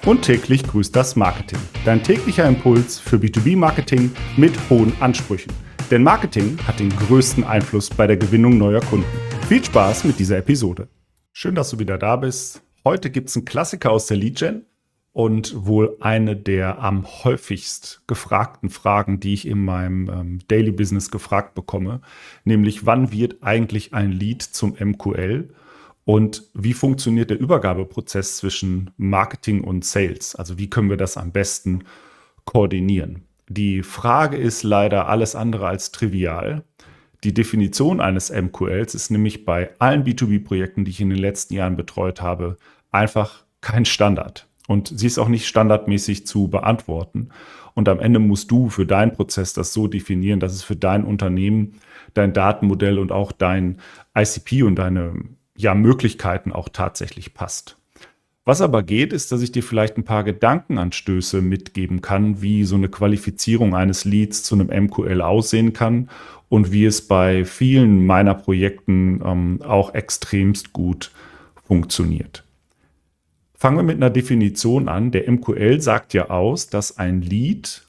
Und täglich grüßt das Marketing. Dein täglicher Impuls für B2B-Marketing mit hohen Ansprüchen. Denn Marketing hat den größten Einfluss bei der Gewinnung neuer Kunden. Viel Spaß mit dieser Episode. Schön, dass du wieder da bist. Heute gibt es einen Klassiker aus der Lead-Gen und wohl eine der am häufigst gefragten Fragen, die ich in meinem Daily Business gefragt bekomme. Nämlich, wann wird eigentlich ein Lead zum MQL? Und wie funktioniert der Übergabeprozess zwischen Marketing und Sales? Also wie können wir das am besten koordinieren? Die Frage ist leider alles andere als trivial. Die Definition eines MQLs ist nämlich bei allen B2B-Projekten, die ich in den letzten Jahren betreut habe, einfach kein Standard. Und sie ist auch nicht standardmäßig zu beantworten. Und am Ende musst du für deinen Prozess das so definieren, dass es für dein Unternehmen, dein Datenmodell und auch dein ICP und deine Möglichkeiten auch tatsächlich passt. Was aber geht, ist, dass ich dir vielleicht ein paar Gedankenanstöße mitgeben kann, wie so eine Qualifizierung eines Leads zu einem MQL aussehen kann und wie es bei vielen meiner Projekten auch extremst gut funktioniert. Fangen wir mit einer Definition an. Der MQL sagt ja aus, dass ein Lead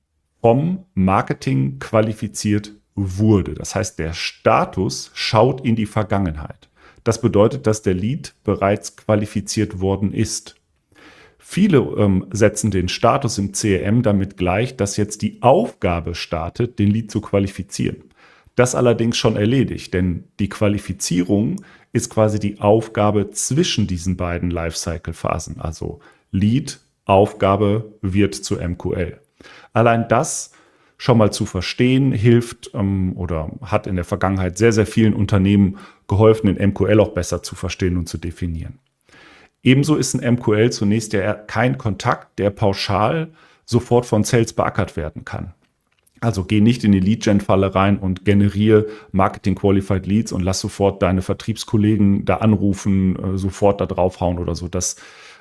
vom Marketing qualifiziert wurde. Das heißt, der Status schaut in die Vergangenheit. Das bedeutet, dass der Lead bereits qualifiziert worden ist. Viele setzen den Status im CRM damit gleich, dass jetzt die Aufgabe startet, den Lead zu qualifizieren. Das allerdings schon erledigt, denn die Qualifizierung ist quasi die Aufgabe zwischen diesen beiden Lifecycle-Phasen. Also Lead, Aufgabe wird zu MQL. Allein das schon mal zu verstehen, hilft oder hat in der Vergangenheit sehr, sehr vielen Unternehmen geholfen, den MQL auch besser zu verstehen und zu definieren. Ebenso ist ein MQL zunächst ja kein Kontakt, der pauschal sofort von Sales beackert werden kann. Also geh nicht in die Lead-Gen-Falle rein und generiere Marketing-Qualified Leads und lass sofort deine Vertriebskollegen da anrufen, sofort da draufhauen oder so. Das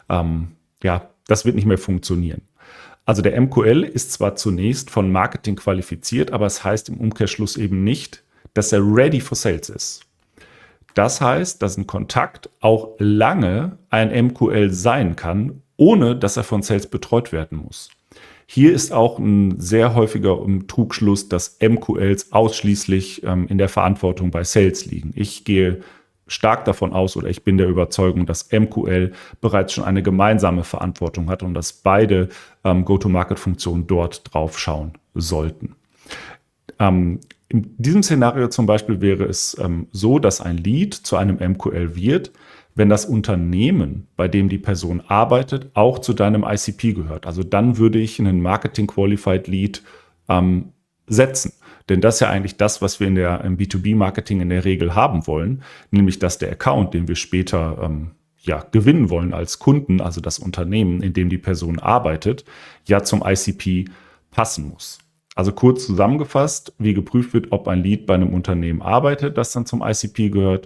wird nicht mehr funktionieren. Also der MQL ist zwar zunächst von Marketing qualifiziert, aber es heißt im Umkehrschluss eben nicht, dass er ready for sales ist. Das heißt, dass ein Kontakt auch lange ein MQL sein kann, ohne dass er von Sales betreut werden muss. Hier ist auch ein sehr häufiger Trugschluss, dass MQLs ausschließlich in der Verantwortung bei Sales liegen. Ich gehe stark davon aus oder ich bin der Überzeugung, dass MQL bereits schon eine gemeinsame Verantwortung hat und dass beide Go-to-Market-Funktionen dort drauf schauen sollten. In diesem Szenario zum Beispiel wäre es so, dass ein Lead zu einem MQL wird, wenn das Unternehmen, bei dem die Person arbeitet, auch zu deinem ICP gehört. Also dann würde ich einen Marketing Qualified Lead setzen. Denn das ist ja eigentlich das, was wir im B2B-Marketing in der Regel haben wollen, nämlich dass der Account, den wir später gewinnen wollen als Kunden, also das Unternehmen, in dem die Person arbeitet, ja zum ICP passen muss. Also kurz zusammengefasst, wie geprüft wird, ob ein Lead bei einem Unternehmen arbeitet, das dann zum ICP gehört.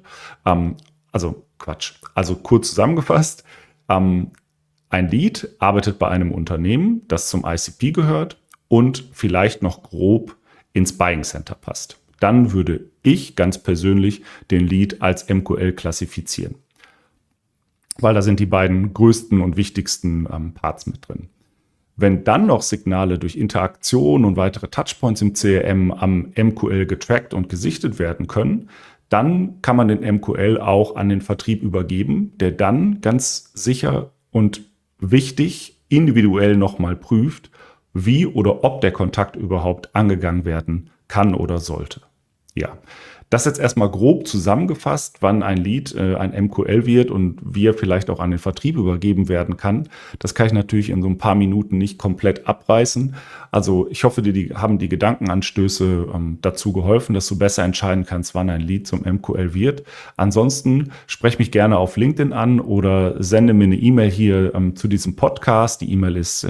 Also kurz zusammengefasst, ein Lead arbeitet bei einem Unternehmen, das zum ICP gehört und vielleicht noch grob ins Buying Center passt. Dann würde ich ganz persönlich den Lead als MQL klassifizieren, weil da sind die beiden größten und wichtigsten Parts mit drin. Wenn dann noch Signale durch Interaktion und weitere Touchpoints im CRM am MQL getrackt und gesichtet werden können, dann kann man den MQL auch an den Vertrieb übergeben, der dann ganz sicher und wichtig individuell nochmal prüft, wie oder ob der Kontakt überhaupt angegangen werden kann oder sollte. Ja, das jetzt erstmal grob zusammengefasst, wann ein Lead ein MQL wird und wie er vielleicht auch an den Vertrieb übergeben werden kann. Das kann ich natürlich in so ein paar Minuten nicht komplett abreißen. Also ich hoffe, dir haben die Gedankenanstöße dazu geholfen, dass du besser entscheiden kannst, wann ein Lead zum MQL wird. Ansonsten sprech mich gerne auf LinkedIn an oder sende mir eine E-Mail hier zu diesem Podcast. Die E-Mail ist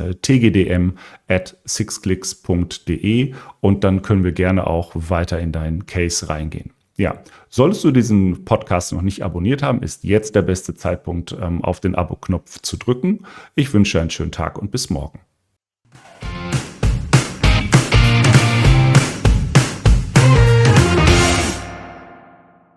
tgdm@sixclicks.de und dann können wir gerne auch weiter in deinen Case reingehen. Ja, solltest du diesen Podcast noch nicht abonniert haben, ist jetzt der beste Zeitpunkt, auf den Abo-Knopf zu drücken. Ich wünsche einen schönen Tag und bis morgen.